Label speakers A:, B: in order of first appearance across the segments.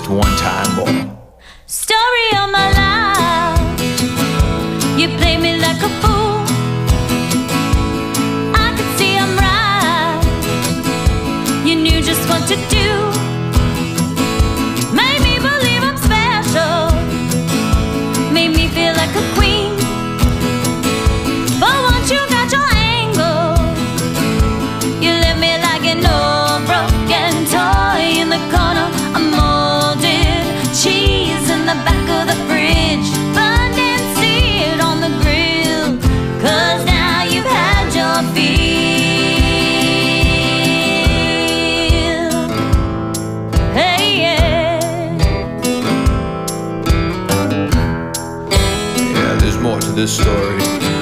A: just one time more.
B: Story of my life, you play me like a fool. I could see I'm right, you knew just what to do. Made me believe I'm special, made me feel like a queen. But once you got your angle, you left me like an old broken toy in the corner. I'm molded cheese in the back of the fridge, burned and seared on the grill. 'Cause now you've had your fill. Hey, yeah.
A: Yeah, there's more to this story.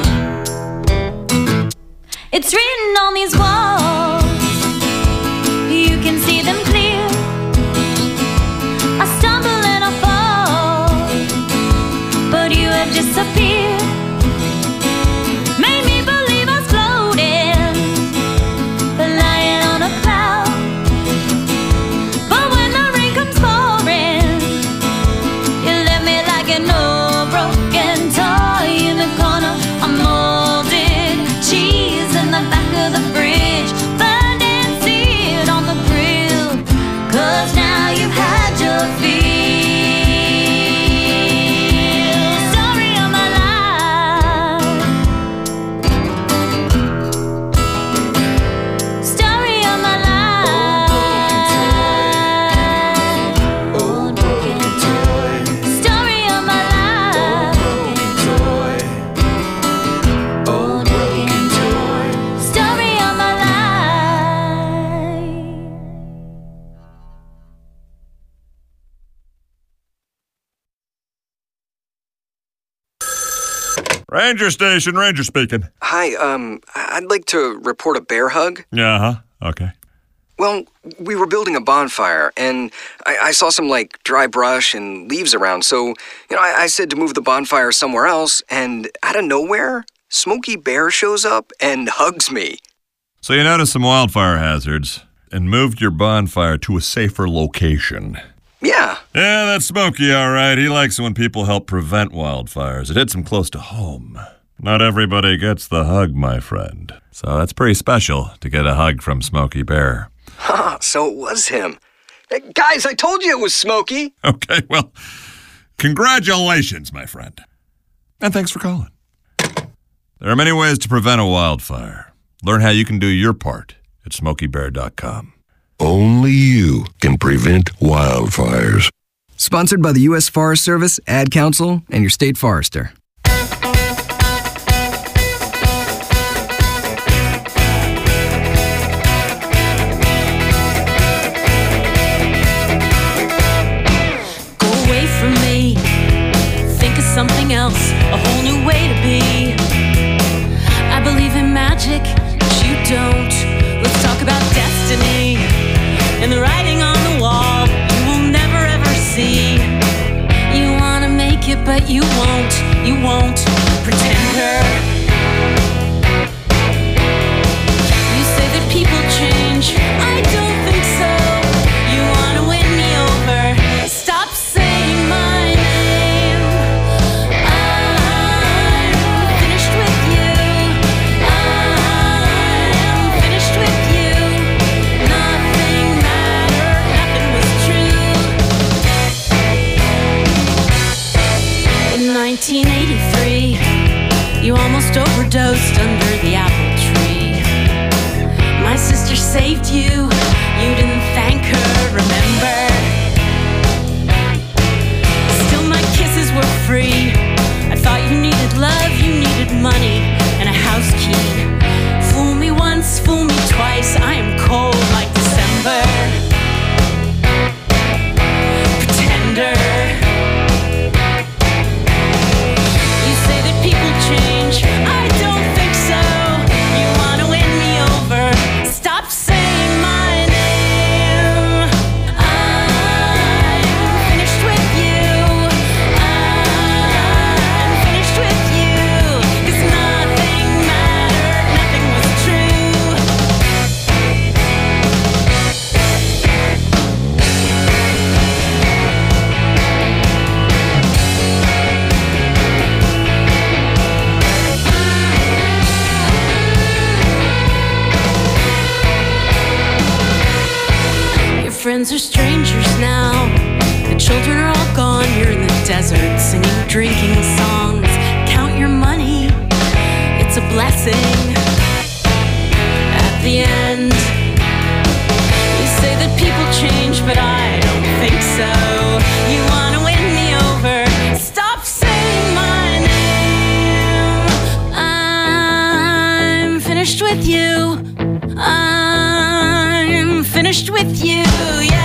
B: It's written on these walls, you can see them clear. I stumble and I fall, but you have disappeared. Made me believe I was floating, lying on a cloud. But when the rain comes pouring, you left me like an old broken toy in the corner. I'm molded cheese in the back of the fridge, burned and seared on the grill. 'Cause now you've had your fill. Story of my life, story of my life.
A: Old broken toy.
B: Story of my life,
A: Toy. Old broken toy.
B: story of my life.
C: Ranger station, Ranger speaking.
D: Hi, I'd like to report a bear hug.
C: Yeah, okay.
D: Well, we were building a bonfire, and I saw some, dry brush and leaves around, so, I said to move the bonfire somewhere else, and out of nowhere, Smokey Bear shows up and hugs me.
C: So you noticed some wildfire hazards and moved your bonfire to a safer location.
D: Yeah.
C: Yeah, that's Smokey, all right. He likes it when people help prevent wildfires. It hits him close to home. Not everybody gets the hug, my friend. So that's pretty special to get a hug from Smokey Bear.
D: So it was him. Hey, guys, I told you it was Smokey.
C: Okay, well, congratulations, my friend. And thanks for calling. There are many ways to prevent a wildfire. Learn how you can do your part at SmokeyBear.com.
E: Only you can prevent wildfires.
F: Sponsored by the U.S. Forest Service, Ad Council, and your state forester.
B: Go away from me, think of something else, a whole new way to be. I believe in magic, but you don't. Let's talk about destiny and the writing on the wall you will never ever see. You wanna make it, but you won't. Pretender. You say that people change, I don't think so. You wanna win me over, stop saying my name. I'm finished with you. I'm finished with you. Nothing mattered, nothing was true. In 1983, you almost overdosed under the apple tree. My sister saved you, you didn't thank her, remember? Still my kisses were free. I thought you needed love, you needed money, and a house key. Fool me once, fool me twice, I am cold like December. Pretender. You say that people change, I don't think so. You wanna win me over, stop saying my
G: strangers now. The children are all gone, you're in the desert singing drinking songs. Count your money, it's a blessing. At the end, you say that people change, but I don't think so. You wanna win me over, stop saying my name. I'm finished with you, I'm finished with you, yeah.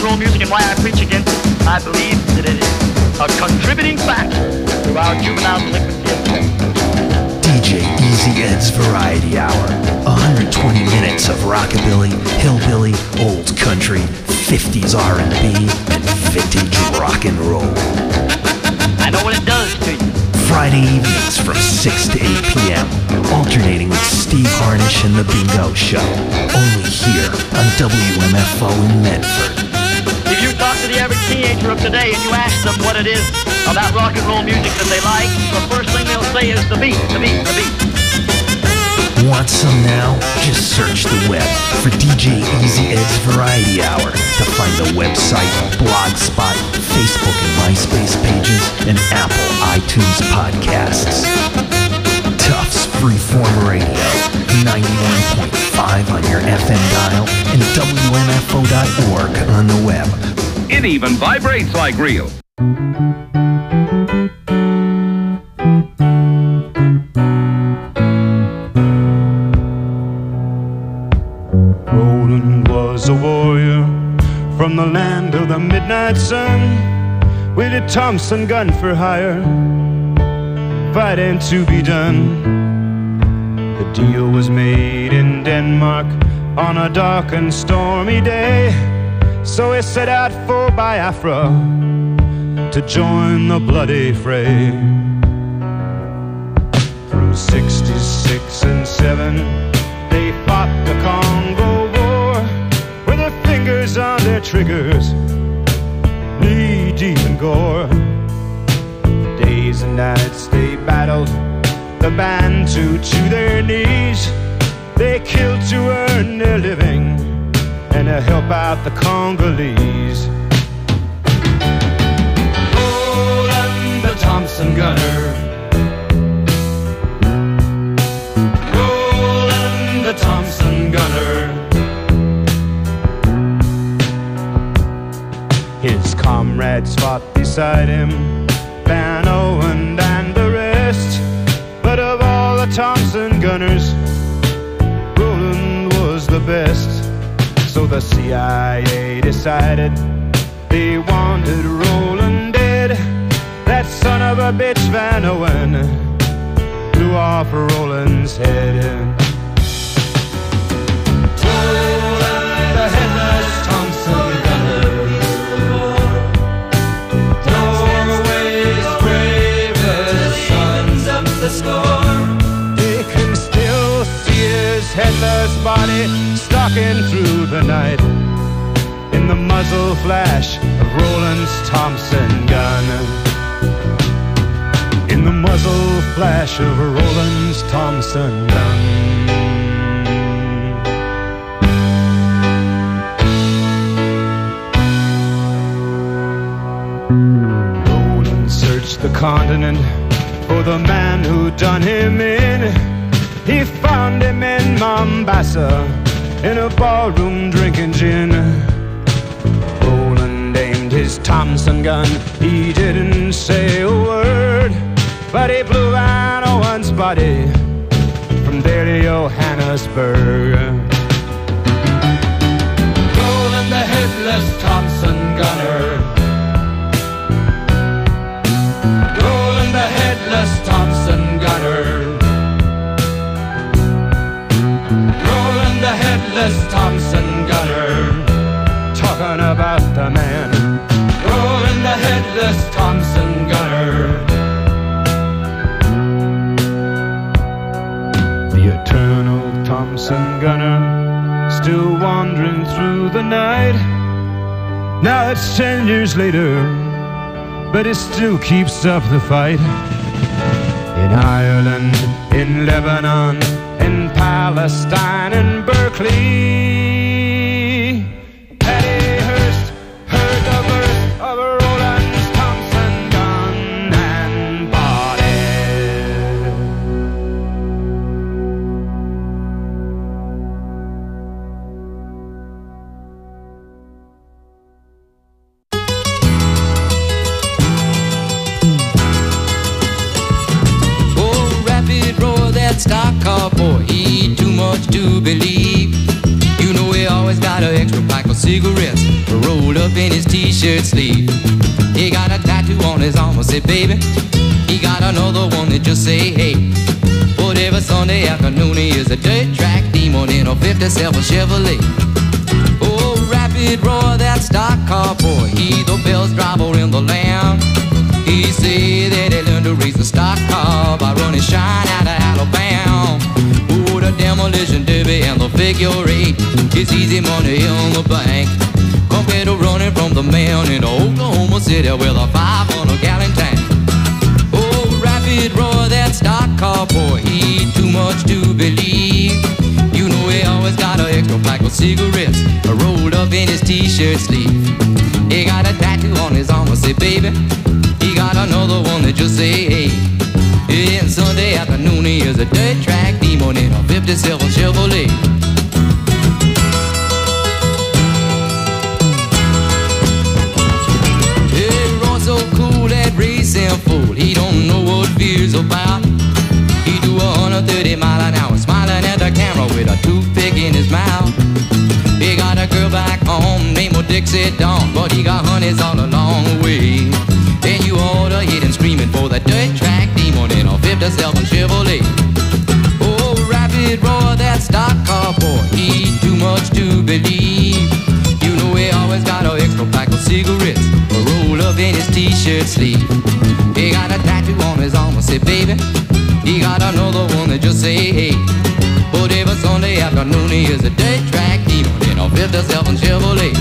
H: and roll music and why I preach against it. I believe that it is a contributing factor to our juvenile delinquency of today.
I: DJ Easy Ed's Variety Hour. 120 minutes of rockabilly, hillbilly, old country, 50s R&B, and vintage rock and roll.
H: I know what it does to you.
I: Friday evenings from 6 to 8 p.m. Alternating with Steve Harnish and The Bingo Show. Only here on WMFO in Medford.
H: If you talk to the average teenager of today and you ask them what it is about rock and roll music that they like, the first thing they'll say is the beat, the beat, the beat.
I: Want some now? Just search the web for DJ Easy Ed's Variety Hour to find the website, Blogspot, Facebook and MySpace pages, and Apple iTunes podcasts. Tufts Freeform Radio, 91.5 on your FM dial, and WMFO.org on the web.
J: It even vibrates like real.
K: Roland was a warrior from the land of the midnight sun, with a Thompson gun for hire, fighting to be done. The deal was made in Denmark on a dark and stormy day, so he set out for Biafra to join the bloody fray. Through 66 and 7, they fought the Congo War with their fingers on their triggers, knee deep in gore. Days and nights they battled the Bantu to their knees. They killed to earn their living and to help out the Congolese. Roland the Thompson gunner, Roland the Thompson gunner. His comrades fought beside him, Van Owen and the rest. But of all the Thompson gunners, Roland was the best. So the CIA decided they wanted Roland dead. That son of a bitch Van Owen blew off Roland's head. Roland the headless Thompson gunner, Norway's bravest sons up the score. They can still see his headless body stalking through the night in the muzzle flash of Roland's Thompson gun. In the muzzle flash of Roland's Thompson gun. Roland searched the continent for the man who done him in. He found him in Mombasa, in a ballroom drinking gin. Roland aimed his Thompson gun, he didn't say a word, but he blew Van Owen's body from there to Johannesburg. Roland the headless Thompson gunner, Roland the headless Thompson gunner, Roland the headless Thompson gunner. Talking about the man, Roland the headless Thompson gunner. The eternal Thompson gunner, still wandering through the night. Now it's 10 years later, but it still keeps up the fight. In Ireland, in Lebanon, in Palestine, in Berkeley, Patty Hearst heard the burst of Roland's Thompson gun and body.
L: Oh, rapid roar, that stock car boy, he too much to believe. t-shirt sleeve. He got a tattoo on his arm, I say, baby. He got another one that just say, hey. But every Sunday afternoon he is a dirt track demon in a 57 Chevrolet. Oh, rapid roar, that stock car boy. He the best driver in the land. He say that he learned to race a stock car by running shine out of Alabama. Oh, the demolition derby and the figure eight. It's easy money in the bank compared to running from the man in Oklahoma City with a 500-gallon tank. Oh, rapid roar, that stock car boy. He too much to believe. You know he always got an extra pack of cigarettes rolled up in his t-shirt sleeve. He got a tattoo on his arm, I say, baby. He got another one that just say, hey. And Sunday afternoon he is a dirt track demon in a 57 Chevrolet. He runs so cool, that racing fool. He don't know what fear's about. He do 130 miles an hour, smiling at the camera with a toothpick in his mouth. He got a girl back home named Dixie Dawn, but he got honeys all along the way. And you ought to hit him screaming for the dirt track demon in a 57 Chevrolet. Oh, rapid roar, that stock car boy. He too much to believe. You know he always got an extra pack of cigarettes rolled up in his t-shirt sleeve. He got a tattoo on his arm, I say, baby. He got another one that just say, hey. But every Sunday afternoon he is a dirt track demon in a 57 Chevrolet.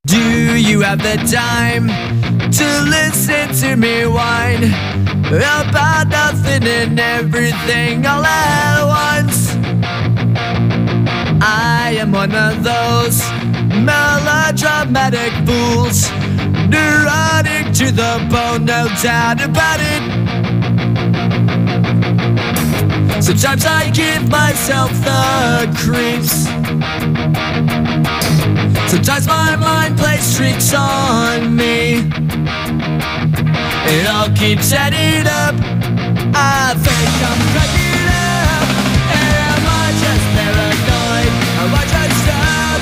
M: Do you have the time to listen to me whine about nothing and everything all at once? I am one of those melodramatic fools, neurotic to the bone, no doubt about it. Sometimes I give myself the creeps. Sometimes my mind plays tricks on me. It all keeps adding up. I think I'm cracking up. Am I just paranoid? Am I just up?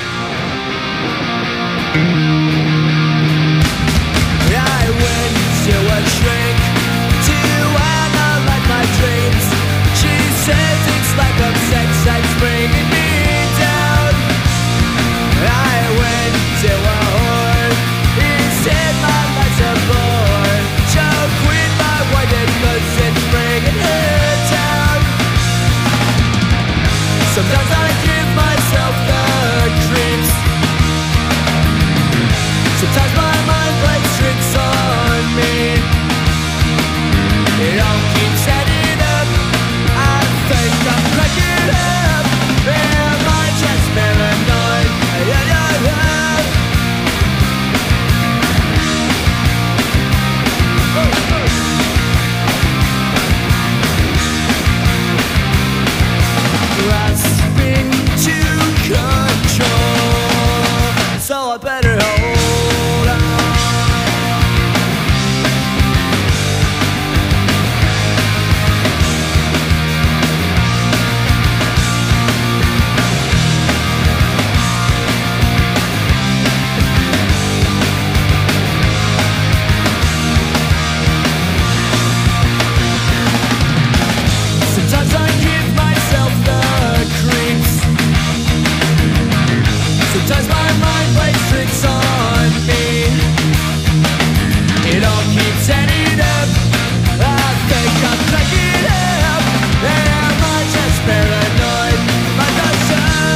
M: I went to a shrink to analyze my dreams. She says it's like a sex that's bringing me down. I went to a whore. He said my life's a bore. Choke with my whited goods and bringing her down. Sometimes I give myself the creeps. Sometimes my mind plays tricks on me. It all keeps adding up. I think I'm cracking up. Am I just paranoid? Grasping to control, so I better hold on. Sometimes I give myself the creeps. Sometimes my mind plays tricks on me. It all keeps adding up. I think I'm cracking up. Am I just paranoid? Am I just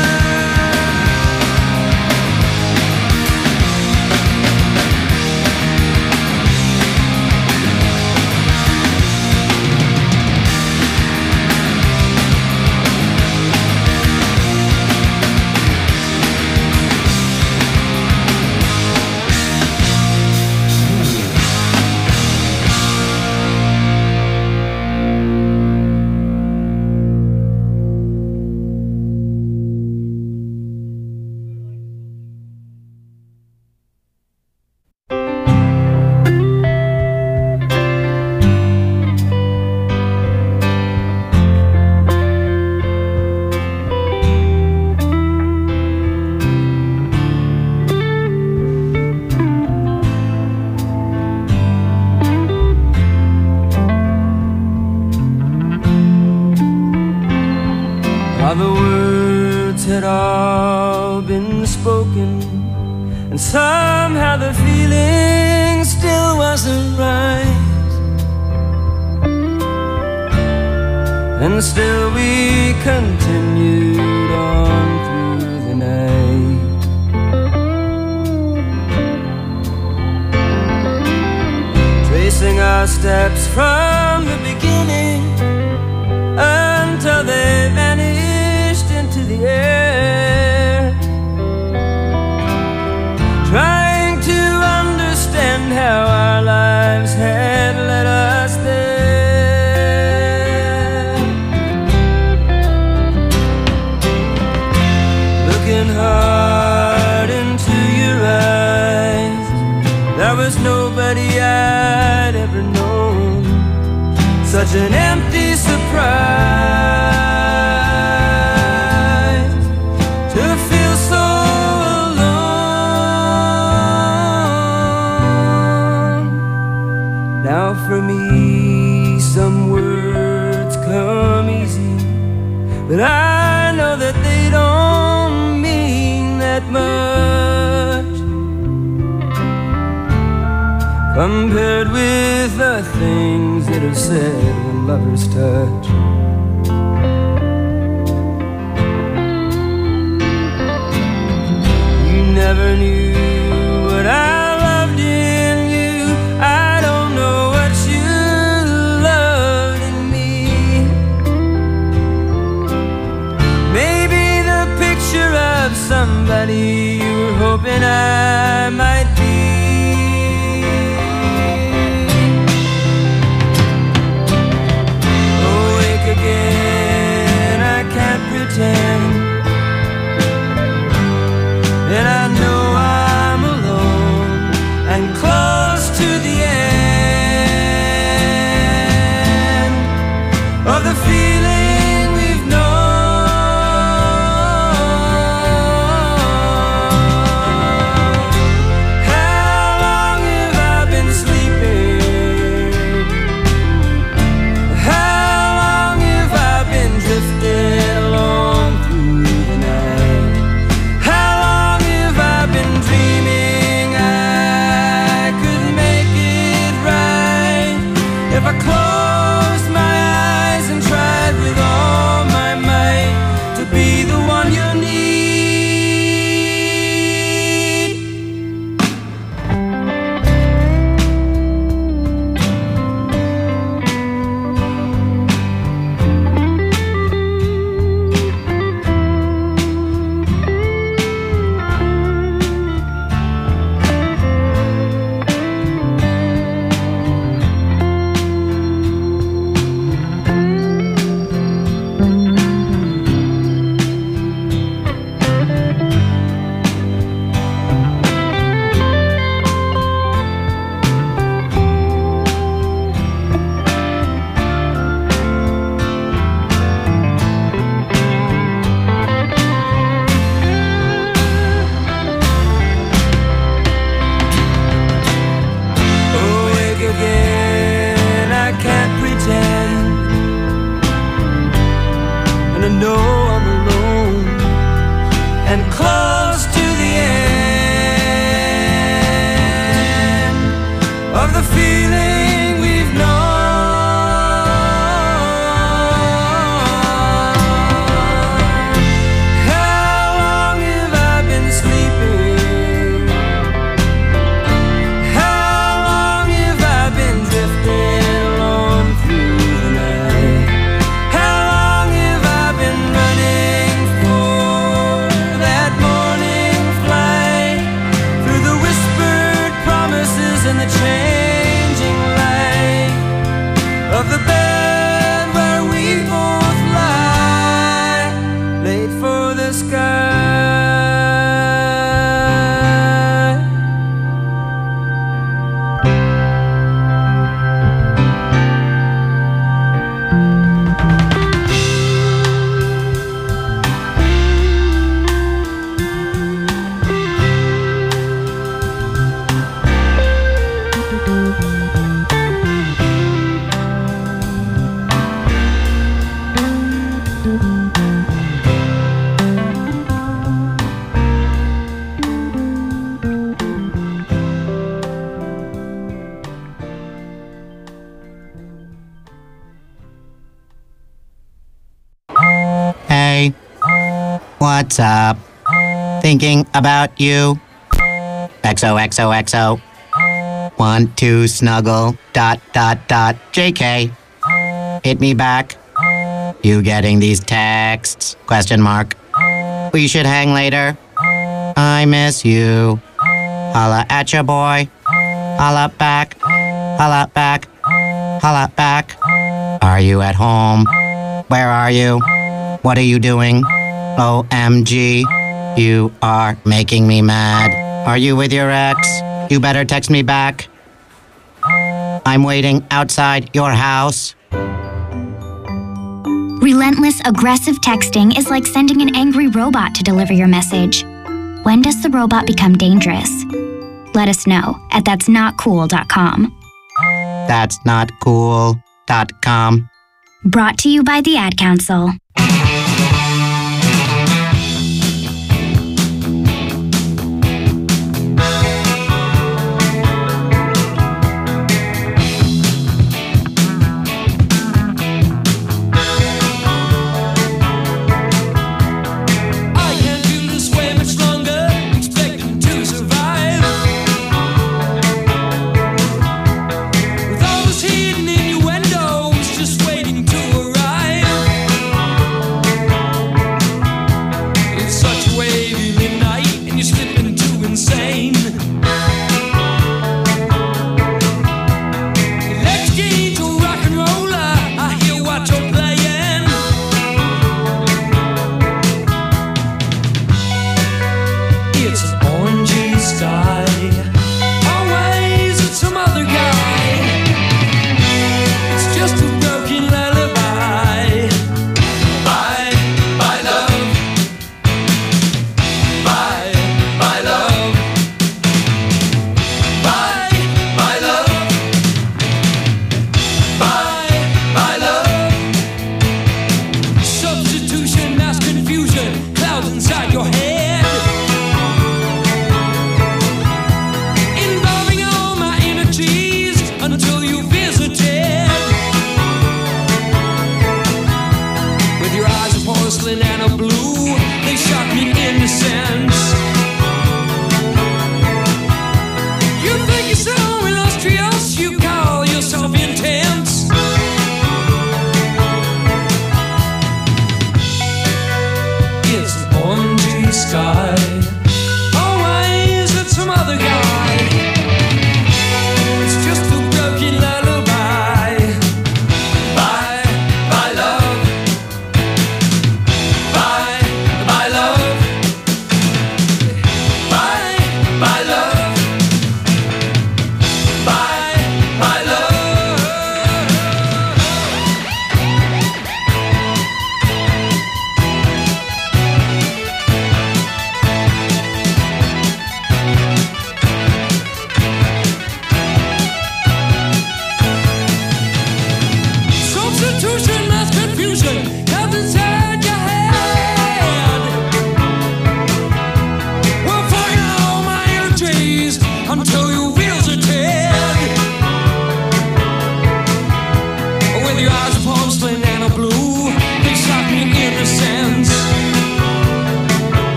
N: How the words had all been spoken, and somehow the feeling still wasn't right. And still we continued on through the night. Tracing our steps from the beginning until they vanished into the air, trying to understand how our lives had led us there. Looking hard into your eyes, there was nobody I'd ever known. Such an empty surprise to feel so alone. Now for me some words come easy, but I know that they don't mean that much compared with the things that are said when lovers touch. You never knew hoping I might be. Awake again, I can't pretend. And I know I'm alone and close to the end of the feeling we've known. How long have I been sleeping? How long have I been drifting along through the night? How long have I been dreaming I could make it right if I closed my eyes and tried with all my might to be the one you need? Awake again, I can't pretend. And I know I'm alone and close to the end of the feeling we've known. How long have I been sleeping? How long have I been drifting along through the night? How long have I been running for that morning flight through the whispered promises and the changing light of the bed where we both lie, late for the sky?
O: Hey, what's up? Thinking about you. XOXOXO. Want to snuggle. ... JK. Hit me back. You getting these texts? Question mark. We should hang later. I miss you. Holla at ya, boy. Holla back. Holla back. Holla back. Are you at home? Where are you? What are you doing? OMG. You are making me mad. Are you with your ex? You better text me back. I'm waiting outside your house.
P: Relentless, aggressive texting is like sending an angry robot to deliver your message. When does the robot become dangerous? Let us know at that'snotcool.com.
O: That'snotcool.com.
P: Brought to you by the Ad Council.
M: Those hidden innuendos just waiting to arrive.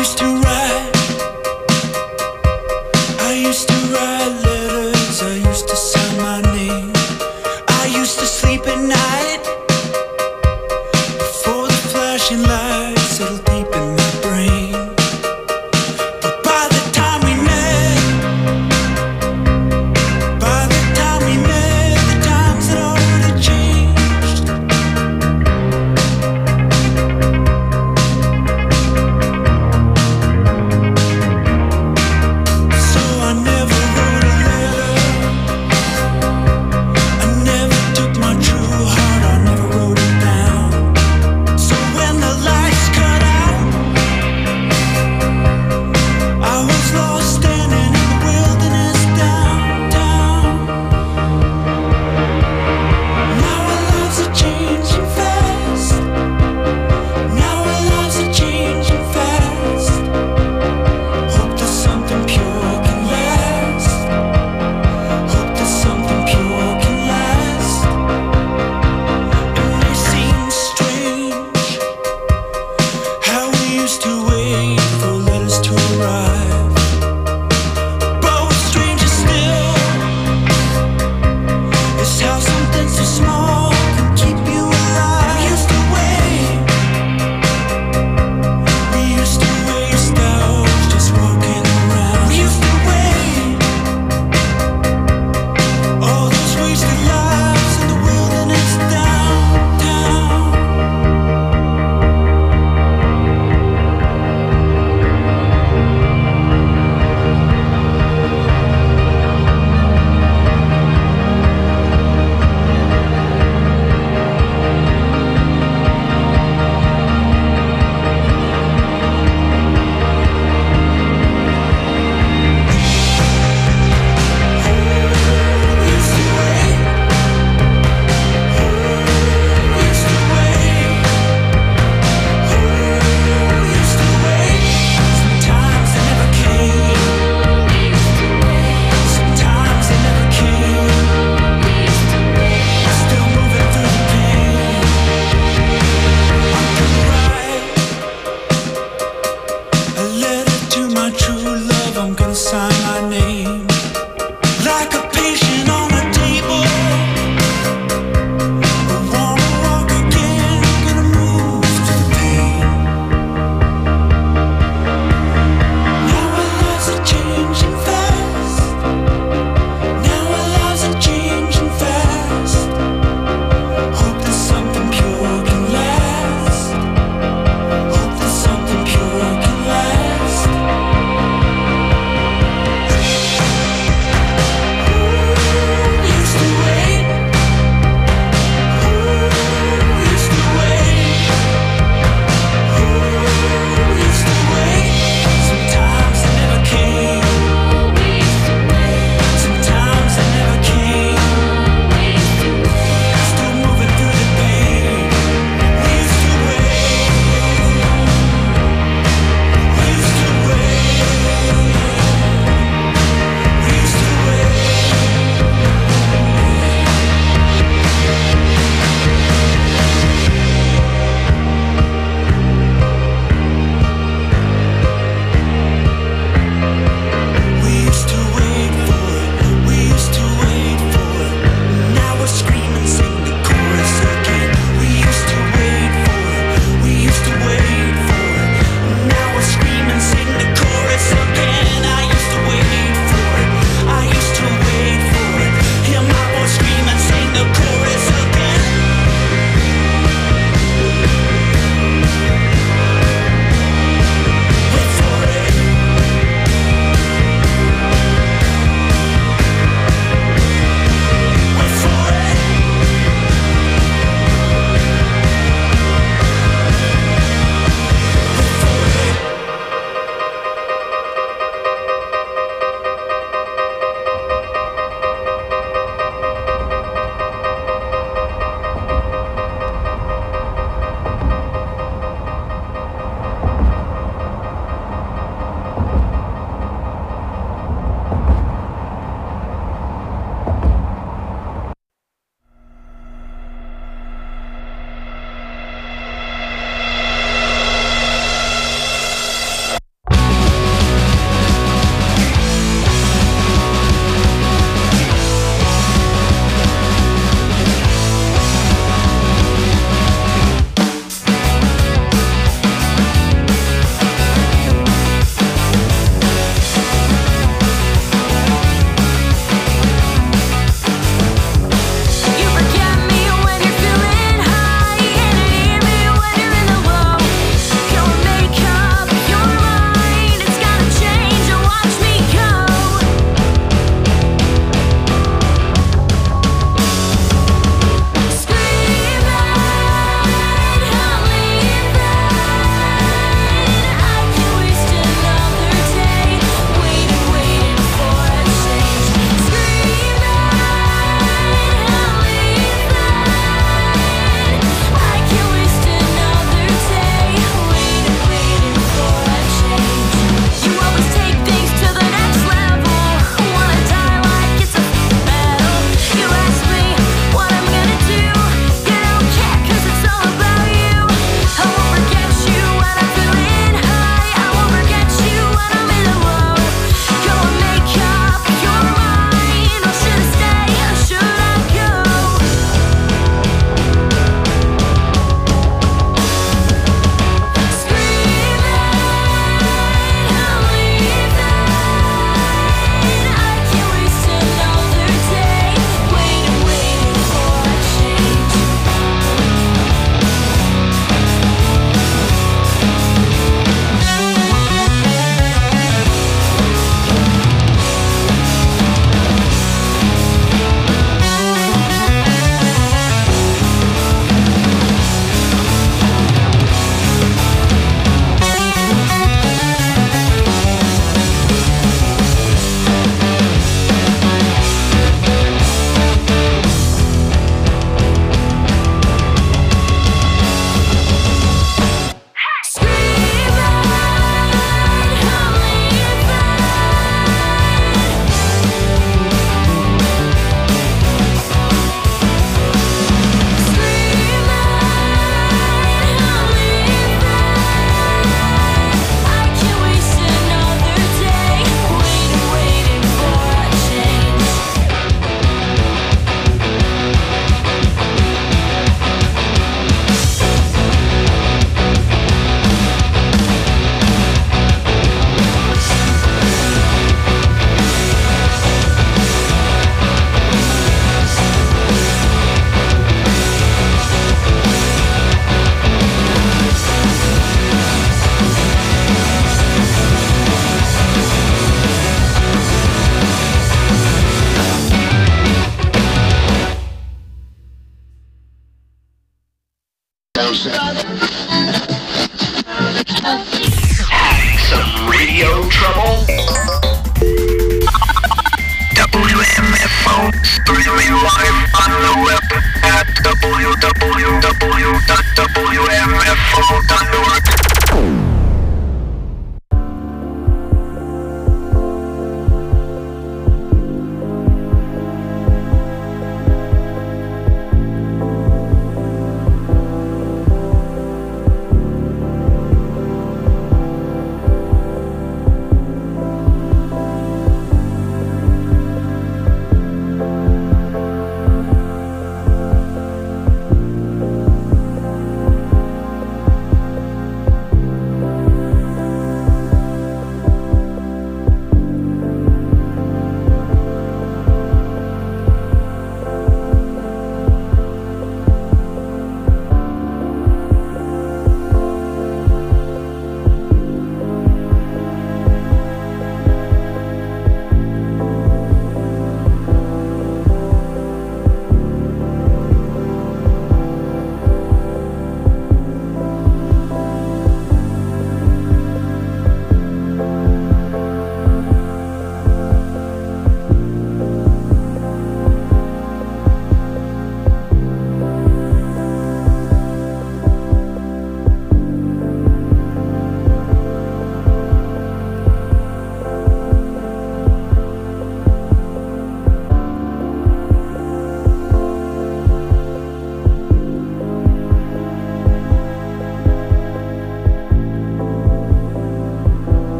M: used to write. I used to write letters. I used to sign my name. I used to sleep at night before the flashing lights settled deep in my brain. But by the time we met, the times had already changed. So I never wrote a letter. I never took my true heart, I never wrote it down. So when the lights cut out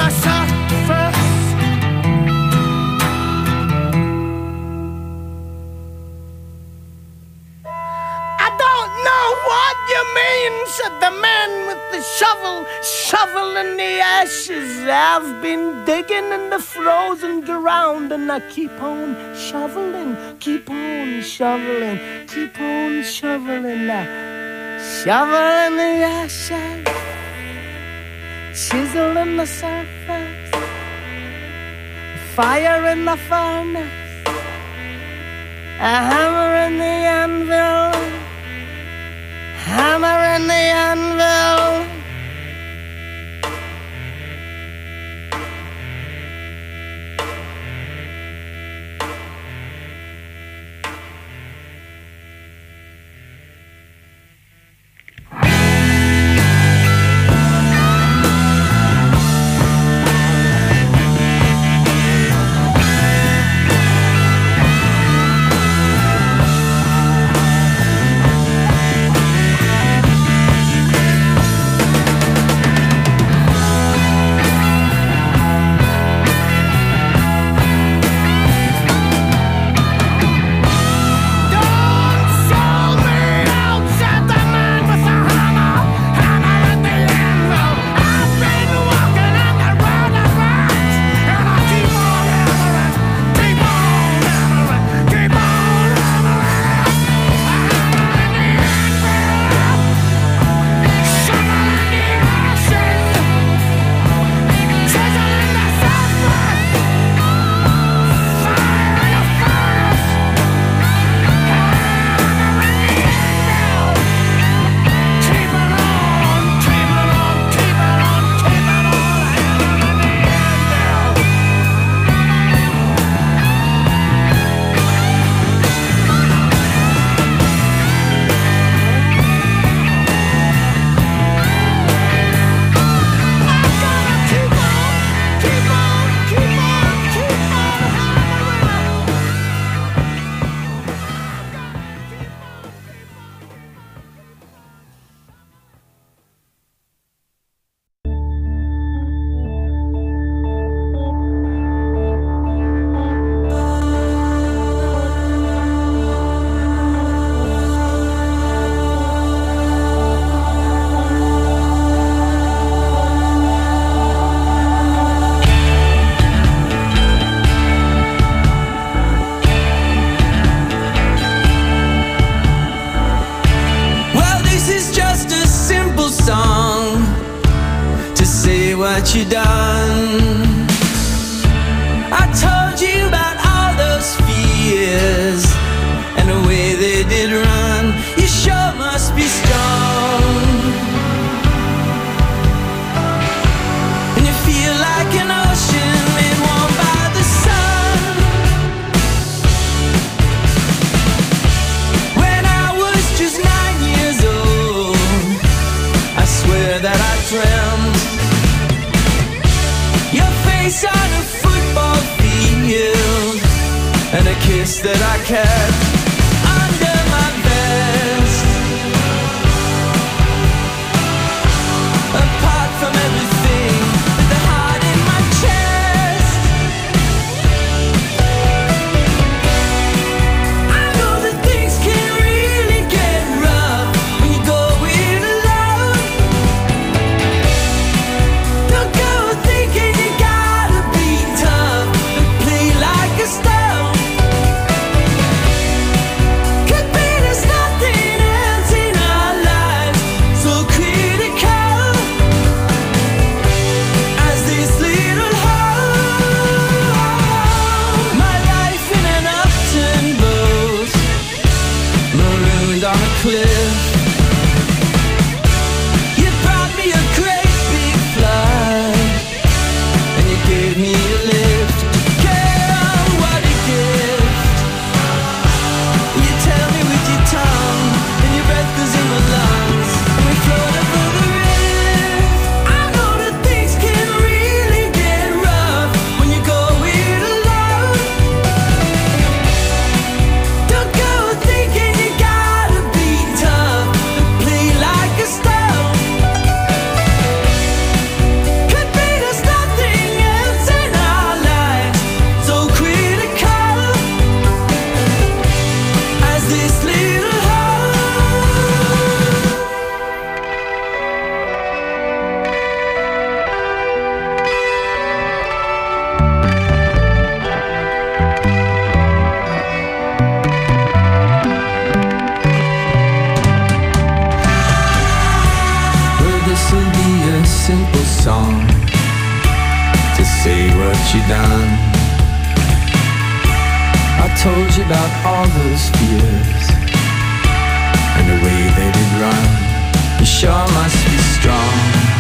M: the surface. I don't know what you mean, said the man with the shovel, shoveling the ashes. I've been digging in the frozen ground, and I keep on shoveling, keep on shoveling, keep on shoveling. Shoveling the ashes, chiseling the surface, fire in the furnace, a hammer in the anvil, hammer in the anvil.
N: what you done. I told you about all those fears and the way they did run. You sure must be strong, and you feel like an ocean made warm by the sun. When I was just 9 years old, I swear that I dreamt your face on a football field and a kiss that I kept under my vest. Apart from everything, the heart in my chest. I know that things can really get rough when you go it alone. Don't go thinking you gotta be tough and play like a stone. she done? I told you about all those fears and the way they did run. You sure must be strong.